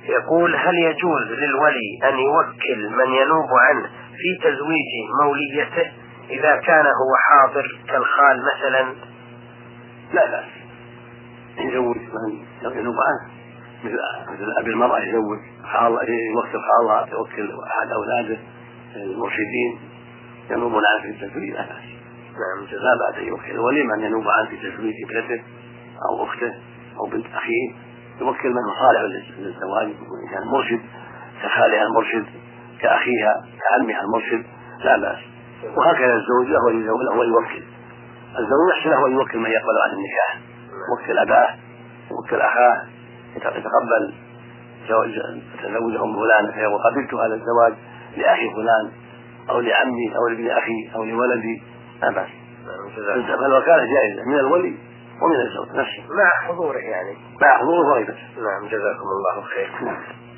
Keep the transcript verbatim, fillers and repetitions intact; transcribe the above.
يقول: هل يجوز للولي أن يوكل من ينوب عنه في تزويج موليته إذا كان هو حاضر كالخال مثلا؟ لا لا، يزوج من ينوب عنه، مثل مثل أبي المرأة يزوج خالة، يوكل خالها، يوكل أحد أولاده المرشدين ينوبون عنه في التزويج، لا بأس. نعم. لا بأس يوكل الولي من ينوب عنه في تزويج ابنته أو أخته أو بنت أخيه، يوكل من هو صالح للزواج، إن كان مرشد كخالها المرشد، كأخيها، كعمها المرشد، لا بأس. وهكذا الزوج له يوكل الزوج يحسن له أن يوكل من يقبل عن النكاح، يوكل أباه، يوكل أخاه، يتقبل تزوجهم فلان فيقول: قبلت هذا الزواج لأخي فلان أو لعمي أو لابن أخي أو لولدي، لا بأس. فالوكالة جائزة من الولي ومن الزوج نفسه مع حضوره، يعني مع حضوره وغيبته. نعم، جزاكم الله خير.